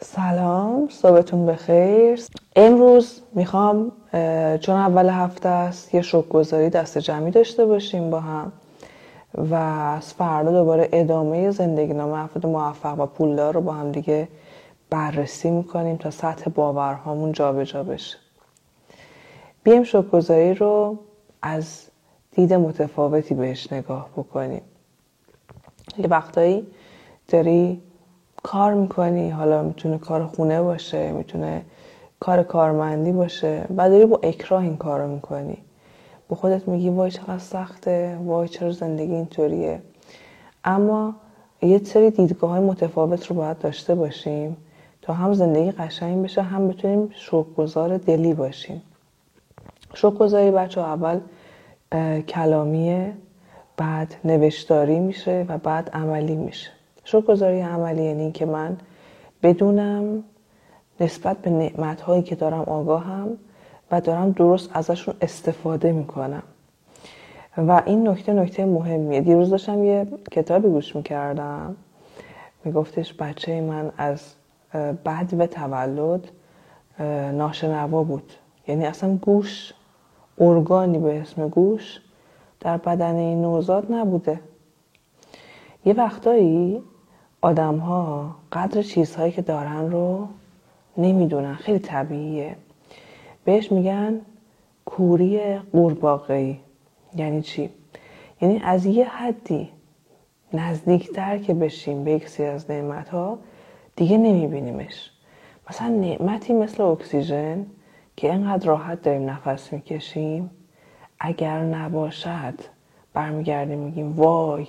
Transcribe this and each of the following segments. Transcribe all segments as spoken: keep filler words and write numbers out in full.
سلام، صبحتون بخیر. امروز میخوام چون اول هفته است یه شوک‌گذاری دست جمعی داشته باشیم با هم و از فردا دوباره ادامه زندگی نامه افراد موفق و پولدار رو با هم دیگه بررسی میکنیم تا سطح باورهامون جابجا بشه. بیایم شوک‌گذاری رو از دید متفاوتی بهش نگاه بکنیم. یه وقتایی داری کار میکنی، حالا میتونه کار خونه باشه، میتونه کار کارمندی باشه، بعد داری با اکراه این کار رو میکنی. با خودت میگی وای چقدر سخته، وای چرا زندگی اینطوریه. اما یه سری دیدگاه های متفاوت رو باید داشته باشیم تا هم زندگی قشنگ بشه، هم بتونیم شوک‌گذار دلی باشیم. شوک‌گذاری بچه اول کلامیه، بعد نوشتاری میشه و بعد عملی میشه. شوک‌گذاری عملی یعنی که من بدونم نسبت به نعمت‌هایی که دارم آگاهم و دارم درست ازشون استفاده میکنم. و این نکته نکته مهمیه. دیروز داشتم یه کتابی گوش میکردم، میگفتش بچه من از بعد و تولد ناشنوا بود. یعنی اصلا گوش، ارگانی به اسم گوش در بدن این نوزاد نبوده. یه وقتایی آدم ها قدر چیزهایی که دارن رو نمیدونن. خیلی طبیعیه. بهش میگن کوری قورباغه‌ای. یعنی چی؟ یعنی از یه حدی نزدیکتر که بشیم به یک سری از نعمت‌ها دیگه نمیبینیمش. مثلا نعمتی مثل اکسیژن که اینقدر راحت داریم نفس میکشیم، اگر نباشد برمیگردیم میگیم وای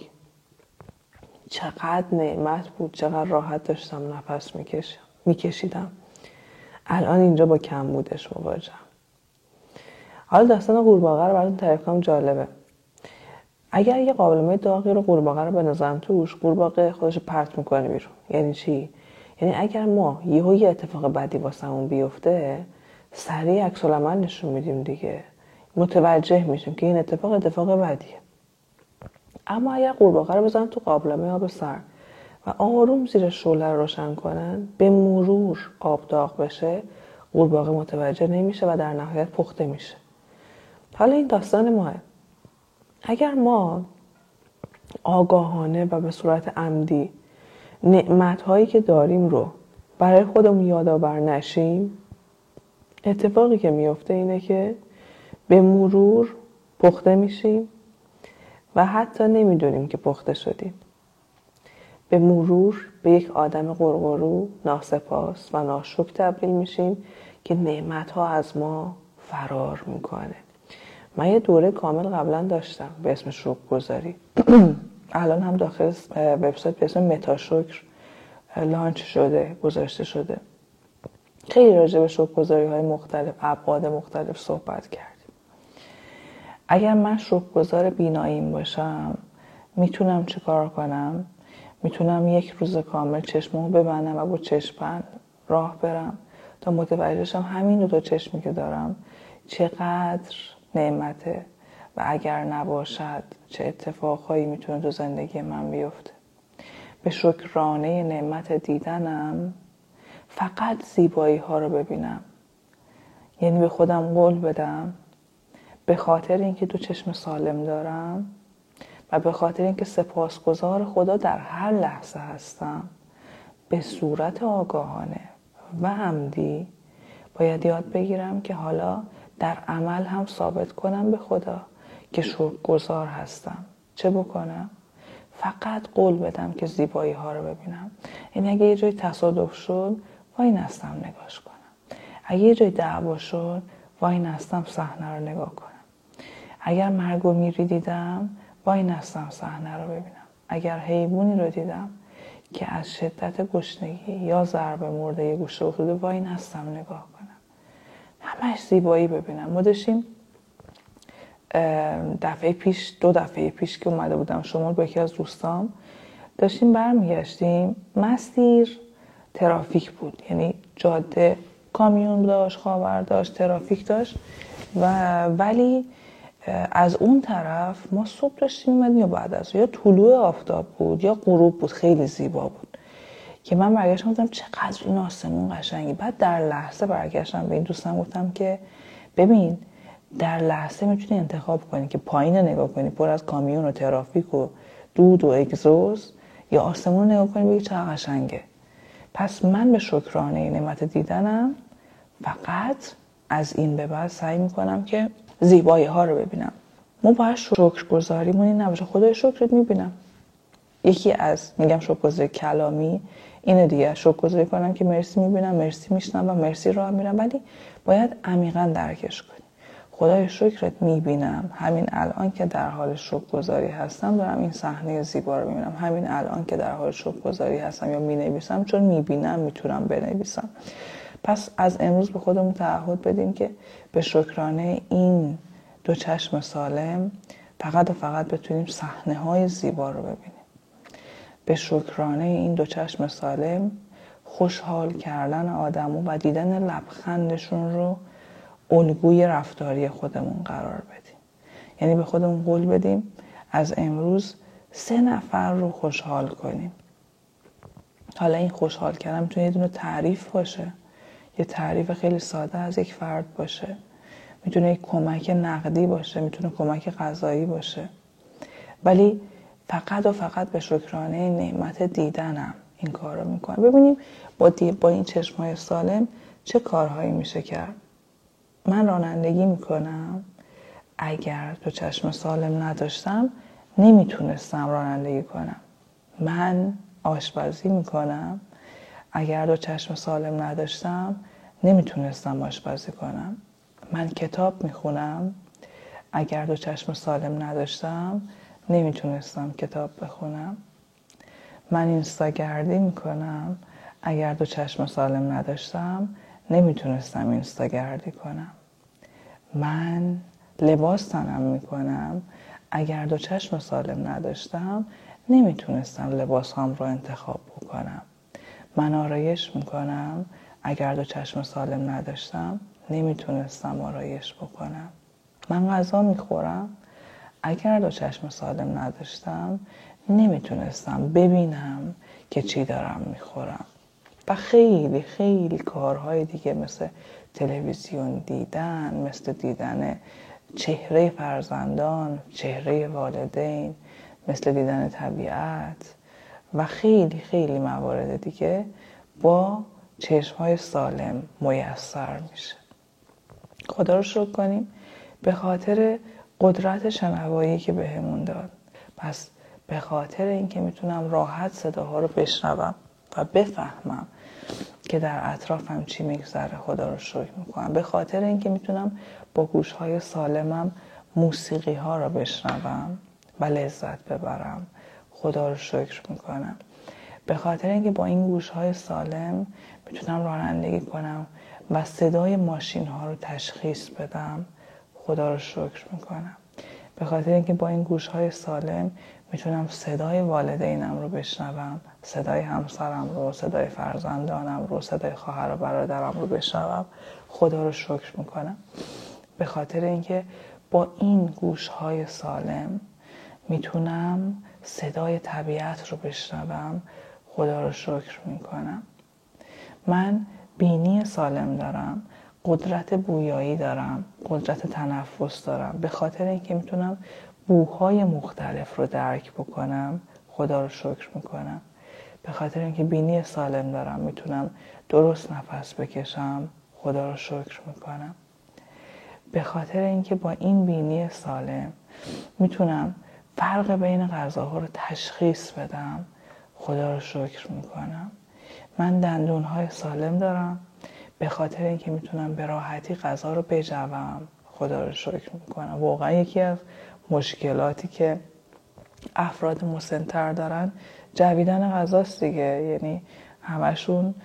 چقدر نعمت بود، چقدر راحت داشتم نفس میکشیدم. الان اینجا با کم بودش مواجهم. حالا داستان قورباغه رو براتون تعریف کنم، جالبه. اگر یه قابلمه داغی رو قورباغه رو بندازن توش، قورباغه خودش پرت میکنه بیرون. یعنی چی؟ یعنی اگر ما یهو یه اتفاق بدی واسمون بیفته، سریع عکس العمل نشون میدیم دیگه، متوجه میشیم که این اتفاق اتفاق بدیه. اما اگر قورباغه رو بزنن تو قابلمه آب سرد و آروم زیر شعله رو روشن کنن، به مرور آب داغ بشه، قورباغه متوجه نمیشه و در نهایت پخته میشه. حالا این داستان ماه. اگر ما آگاهانه و به صورت عمدی نعمت‌هایی که داریم رو برای خودمون یادآور نشیم، اتفاقی که میفته اینه که به مرور پخته میشیم و حتی نمیدونیم که پخته شدیم. به مرور به یک آدم قرقرو، ناسپاس و ناشکر تبدیل میشیم که نعمت‌ها از ما فرار میکنه. من یه دوره کامل قبلا داشتم به اسم شوک‌گذاری. الان هم داخل وبسایت به اسم متاشکر لانچ شده، گذاشته شده. خیلی راجع به شوک‌گذاری های مختلف، ابعاد مختلف صحبت کردیم. اگر من شوک‌گذار بیناییم باشم، میتونم چه کار کنم؟ میتونم یک روز کامل چشممو ببندم و با چشم راه برم تا متوجه شم همین دو تا چشمی که دارم چقدر نعمته و اگر نباشد چه اتفاقهایی میتونه تو زندگی من بیفته. به شکرانه نعمت دیدنم فقط زیبایی ها رو ببینم. یعنی به خودم قول بدم به خاطر اینکه دو چشم سالم دارم و به خاطر اینکه سپاسگزار خدا در هر لحظه هستم، به صورت آگاهانه و عمدی باید یاد بگیرم که حالا در عمل هم ثابت کنم به خدا که شکرگزار هستم. چه بکنم؟ فقط قول بدم که زیبایی ها رو ببینم. یعنی اگه یه جای تصادف شد، وای نستم نگاش کنم. اگه یه جای دعوا شد، وای نستم صحنه رو نگاه کنم. اگر مرگ و میری دیدم، وای نستم صحنه رو ببینم. اگر حیوانی رو دیدم که از شدت گشنگی یا ضربه مرده یه گوشه افتاده، وای نستم نگاه کنم. همش زیبایی ببینم. ما داشتیم دفعه پیش دو دفعه پیش که اومده بودم شمال با یکی از دوستام، داشتیم برمیگشتیم، مسیر ترافیک بود. یعنی جاده کامیون داشت، خاور داشت، ترافیک داشت و ولی از اون طرف ما صبح داشتیم اومدیم یا بعد از یا طلوع آفتاب بود یا غروب بود، خیلی زیبا بود. که من برگشتم گفتم چقدر این آسمون قشنگی. بعد در لحظه برگشتم به این دوستم گفتم که ببین در لحظه میتونی انتخاب کنی که پایین نگاه کنی پر از کامیون و ترافیک و دود و اگزوز، یا آسمون نگاه کنی بگی چقدر قشنگه. پس من به شکرانه نعمت دیدنم فقط از این به بعد سعی میکنم که زیبایی ها رو ببینم. ما باید شکرگزاریمون این نباشه خدای شکرت میبینم. یکی از میگم شکرگزاری کلامی اینه دیگه، شکرگزاری کنم که مرسی میبینم، مرسی میشنم و مرسی راه میرم، ولی باید عمیقا درکش کنی. خدای شکرت میبینم، همین الان که در حال شکرگزاری هستم دارم این صحنه زیبا رو میبینم، همین الان که در حال شکرگزاری هستم یا مینویسم چون میبینم میتونم بنویسم. پس از امروز به خودمون تعهد بدیم که به شکرانه این دو چشم سالم فقط و فقط بتونیم صحنه های زیبا رو ببینیم. به شکرانه این دو چشم سالم خوشحال کردن آدمو و دیدن لبخندشون رو الگوی رفتاری خودمون قرار بدیم. یعنی به خودمون قول بدیم از امروز سه نفر رو خوشحال کنیم. حالا این خوشحال کردن میتونه یه دونه تعریف باشه، یه تعریف خیلی ساده از یک فرد باشه، میتونه یک کمک نقدی باشه، میتونه کمک غذایی باشه، ولی فقط و فقط به شکرانه نعمت دیدنم این کار رو میکنم. ببینیم با, دی... با این چشمای سالم چه کارهایی میشه کرد. من رانندگی میکنم، اگر دو چشم سالم نداشتم نمیتونستم رانندگی کنم. من آشپزی میکنم، اگر دو چشم سالم نداشتم نمیتونستم آشپزی کنم. من کتاب میخونم، اگر دو چشم سالم نداشتم نمیتونستم کتاب بخونم. من اینستاگردی میکنم، اگر دو چشم سالم نداشتم نمیتونستم اینستاگردی کنم. من لباس تنم میکنم، اگر دو چشم سالم نداشتم نمیتونستم لباس هم رو انتخاب بکنم. من آرایش میکنم، اگر دو چشم سالم نداشتم نمیتونستم آرایش بکنم. من غذا میخورم، اگر دو چشم سالم نداشتم نمیتونستم ببینم که چی دارم میخورم. و خیلی خیلی کارهای دیگه مثل تلویزیون دیدن، مثل دیدن چهره فرزندان، چهره والدین، مثل دیدن طبیعت و خیلی خیلی موارد دیگه با چشمهای سالم میسر میشه. خدا رو شکر کنیم به خاطر قدرت شنوایی که بهمون داد. پس به خاطر اینکه میتونم راحت صداها رو بشنوم و بفهمم که در اطرافم چی میگذره، خدا رو شکر میکنم. به خاطر اینکه میتونم با گوشهای سالمم موسیقی ها رو بشنوم و لذت ببرم، خدا رو شکر میکنم. به خاطر اینکه با این گوشهای سالم میتونم رانندگی کنم و صدای ماشین ها رو تشخیص بدم، خدا رو شکر میکنم. به خاطر اینکه با این گوشهای سالم میتونم صدای والدینم رو بشنوم، صدای همسرم رو، صدای فرزندانم رو، صدای خواهر و برادرم رو بشنوم، خدا رو شکر میکنم. به خاطر اینکه با این گوشهای سالم میتونم صدای طبیعت رو بشنوم، خدا رو شکر میکنم. من بینی سالم دارم، قدرت بویایی دارم، قدرت تنفس دارم. به خاطر اینکه میتونم بوهای مختلف رو درک بکنم، خدا رو شکر میکنم. به خاطر اینکه بینی سالم دارم میتونم درست نفس بکشم، خدا رو شکر میکنم. به خاطر اینکه با این بینی سالم میتونم فرق بین غذاها رو تشخیص بدم، خدا رو شکر میکنم. من دندونهای سالم دارم، به خاطر اینکه میتونم به راحتی غذا رو بجوام، خدا رو شکر میکنم. واقعا یکی از مشکلاتی که افراد مسن‌تر دارن جویدن غذاست دیگه. یعنی همشون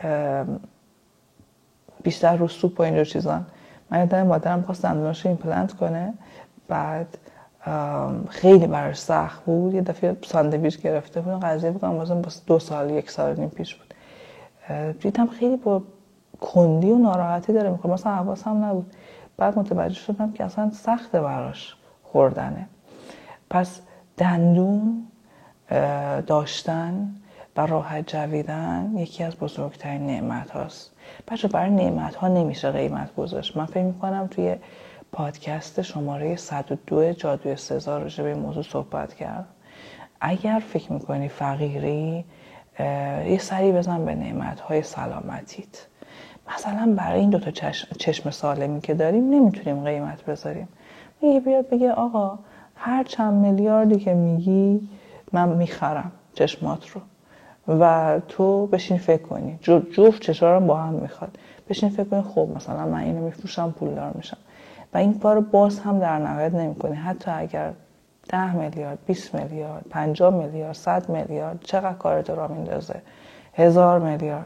بیشتر رو سوپ و اینجور چیزان. من یادم مادرم خواست دندوناشو ایمپلنت کنه، بعد خیلی براش سخت بود. یه دفعه ساندویچ گرفته بود، قضیه بکنم بازم باز دو سال یک سال نیم پیش بود. دیدم خیلی با کندی و ناراحتی داره میکنه، مثلا حواسم نبود. بعد متوجه شدم که اصلا سخته براش خوردنه. پس دندون داشتن و راحت جویدن یکی از بزرگترین نعمت هاست. بچه برای نعمت ها نمیشه قیمت گذاشت. من فکر میکنم توی پادکست شماره صد و دو جادوی سزار راجع به این موضوع صحبت کردم. اگر فکر میکنی فقیری، یه سری بزن به نعمت های سلامتیت. مثلا برای این دوتا چشم, چشم سالمی که داریم نمیتونیم قیمت بذاریم. میگه بیاد بگه آقا هر چند میلیاردی که میگی من میخرم چشمات رو و تو بشین فکر کنی، جفت چشارم با هم میخواد، بشین فکر کنی خب مثلا من اینو میفروشم پولدار میشم و این کارو باز هم در نهایت نمیکنی. حتی اگر ده میلیارد، بیست میلیارد، پنجاه میلیارد، صد میلیارد، چقدر کارت را میندازه، هزار میلیارد،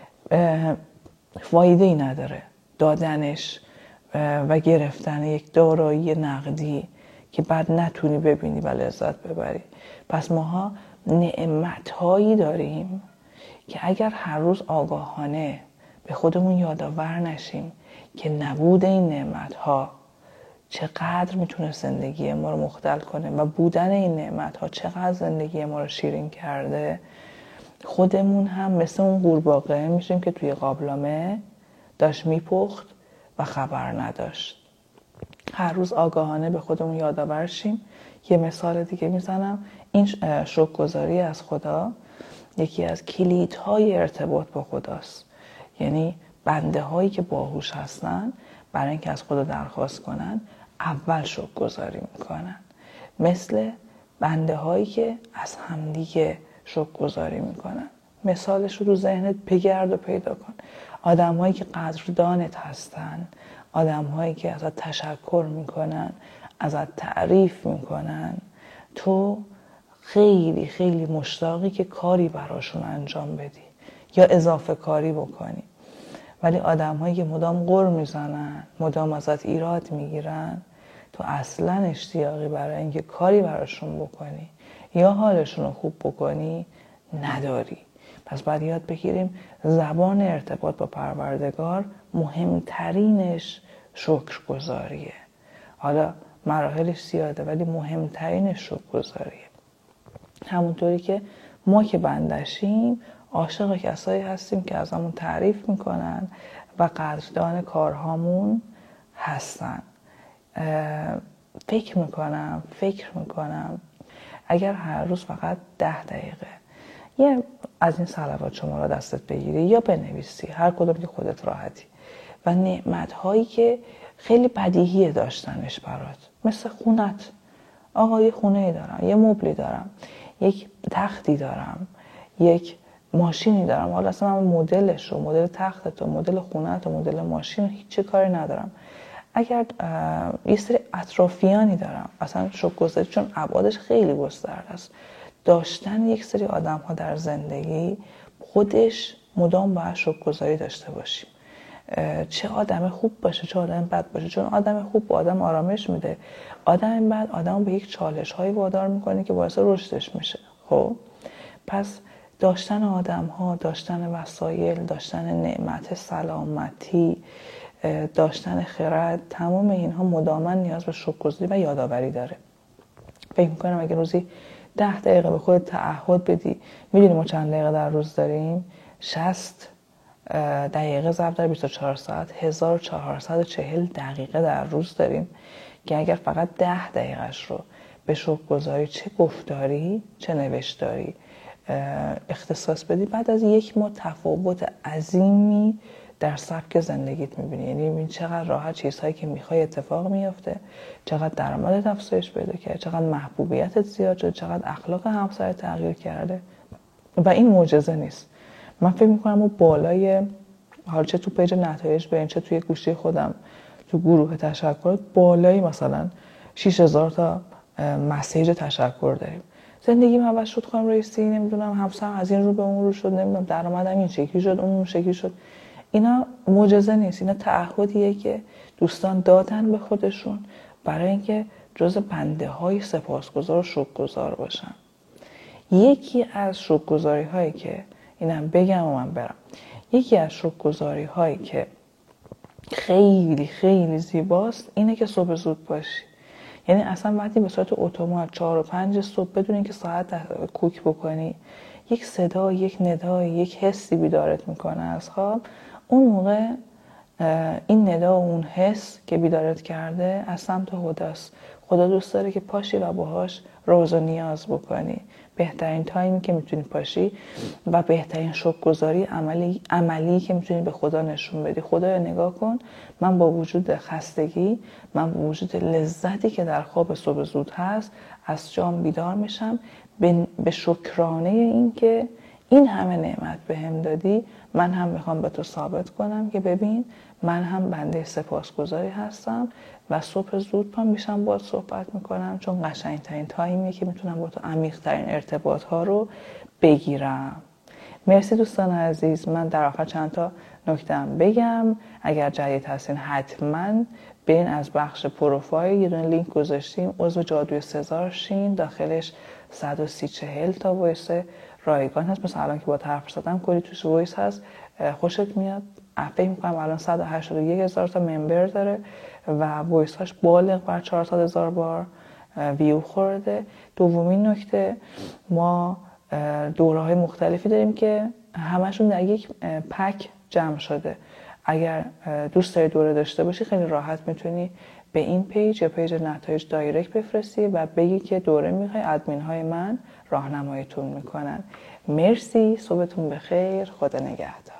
فایده ای نداره دادنش و گرفتن یک دارایی نقدی که بعد نتونی ببینی و لذت ببری. پس ماها نعمت‌هایی داریم که اگر هر روز آگاهانه به خودمون یادآور نشیم که نبود این نعمت‌ها چقدر میتونه زندگی ما رو مختل کنه و بودن این نعمت‌ها چقدر زندگی ما رو شیرین کرده، خودمون هم مثل اون قورباغه میشیم که توی قابلمه داشت میپخت و خبر نداشت. هر روز آگاهانه به خودمون یادآور شیم. یه مثال دیگه میزنم، این شکرگزاری از خدا یکی از کلیدهای ارتباط با خداست. یعنی بنده هایی که باهوش هستن برای اینکه از خدا درخواست کنن اول شکرگزاری میکنن، مثل بنده هایی که از همدیگه شکرگزاری میکنن. مثالش رو تو ذهنت بگرد و پیدا کن. آدم هایی که قدردانت هستن، آدم هایی که ازت تشکر میکنن، ازت تعریف میکنن، تو خیلی خیلی مشتاقی که کاری براشون انجام بدی یا اضافه کاری بکنی. ولی آدم هایی که مدام غر میزنن، مدام ازت ایراد میگیرن، تو اصلا اشتیاقی برای اینکه کاری براشون بکنی یا حالشون رو خوب بکنی نداری. پس باید یاد بگیریم زبان ارتباط با پروردگار مهمترینش شکرگزاریه. حالا مراحلش زیاده ولی مهمترینش شکرگزاریه. همونطوری که ما که بندشیم عاشق کسایی هستیم که ازمون تعریف میکنن و قدردان کارهامون هستن. فکر میکنم فکر میکنم اگر هر روز فقط ده دقیقه یه از این صلوات شما را دستت بگیری یا بنویسی، هر کدوم که خودت راحتی، و نعمت‌هایی که خیلی بدیهیه داشتنش برات، مثل خونت. آقا یه خونه دارم، یه مبلی دارم، یک تختی دارم، یک ماشینی دارم. حالا اصلا من مدلش رو، مدل تختت و مدل خونت و مدل ماشین هیچ چه کاری ندارم. اگر یه سری اطرافیانی دارم، اصلا شکرگزاری چون ابعادش خیلی گسترده است. داشتن یک سری آدم ها در زندگی خودش مدام باید شکرگزاری داشته باشیم. چه آدم خوب باشه چه آدم بد باشه، چون آدم خوب با آدم آرامش میده، آدم بد آدم به یک چالش هایی وادار میکنه که باعث رشدش میشه. خب پس داشتن آدم ها، داشتن وسایل، داشتن نعمت سلامتی، داشتن خرد، تمام اینها مداما نیاز به شکرگزاری و یادآوری داره. فکر میکنم اگه روزی ده دقیقه به خودت تعهد بدی، میدونی ما چند دقیقه در روز داریم؟ شصت دقیقه ضرب در بیست و چهار ساعت، هزار و چهارصد و چهل دقیقه در روز داریم که اگر فقط ده دقیقهش رو به شکرگزاری چه گفتاری چه نوشتاری اختصاص بدی، بعد از یک ماه تفاوت عظیمی در سبک زندگیت میبینی. یعنی میبینی چقدر راحت چیزهایی که میخوای اتفاق میفته، چقدر درآمدت افزایش پیدا کرده، چقدر محبوبیتت زیاد شده، چقدر اخلاق همسرت تغییر کرده. و این معجزه نیست. من فکر میکنم اون بالای، حالا چه تو پیج نتایج بریم چه توی گوشی خودم تو گروه تشکرات، بالای مثلا شش هزار تا مسیج تشکر داریم. زندگیم عوض شد خانم رئیسی، نمیدونم همسرم از این رو به اون رو شد، نمیدونم درآمدم این شکلی شد اون شکلی شد. اینا معجزه نیست، اینا تعهدیه که دوستان دادن به خودشون برای اینکه جز بنده های سپاسگزار و شکرگزار باشن. یکی از شکرگزاری هایی که اینم بگم و من برم، یکی از شکرگزاری هایی که خیلی خیلی زیباست اینه که صبح زود باشی. یعنی اصلا وقتی به صورت اتومات چهار و پنج صبح بدون اینکه ساعت کوک بکنی یک صدا، یک ندا، یک حسی بیدارت میکنه از خواب، اون موقع این ندا و اون حس که بیدارت کرده از سمت خداست. خدا دوست داره که پاشی و باهاش راز و نیاز بکنی. بهترین تایمی که میتونی پاشی و بهترین شکرگزاری عملی عملی که میتونی به خدا نشون بدی. خدایا نگاه کن، من با وجود خستگی، من با وجود لذتی که در خواب صبح زود هست، از جام بیدار میشم به شکرانه این که این همه نعمت به هم دادی. من هم میخوام به تو ثابت کنم که ببین من هم بنده سپاسگزاری هستم و صبح زود پا میشم باهات صحبت میکنم، چون قشنگترین تایمیه که میتونم با تو عمیق‌ترین ارتباط ها رو بگیرم. مرسی دوستان عزیز. من در آخر چند تا نکته‌ام بگم. اگر جدید هستین حتما برین از بخش پروفایل، یه دونه لینک گذاشتیم، عضو جادوی سزار شین. داخلش صد و سی چهل تا وایس رایگان هست. مثلا الان که با حرف زدم کلی توش وایس هست، خوشت میاد. فکر می‌کنم الان صد و هشتاد و یک هزار تا ممبر داره و وایس هاش بالغ بر چهارصد هزار بار ویو خورده. دومین نکته، ما دوره های مختلفی داریم که همشون در یک پک جمع شده. اگر دوست داری دوره داشته باشی خیلی راحت میتونی به این پیج یا پیج نتایج دایرکت بفرستی و بگی که دوره میخوای، ادمین های من راهنماییتون میکنن. مرسی، صبحتون بخیر، خدا نگهدار.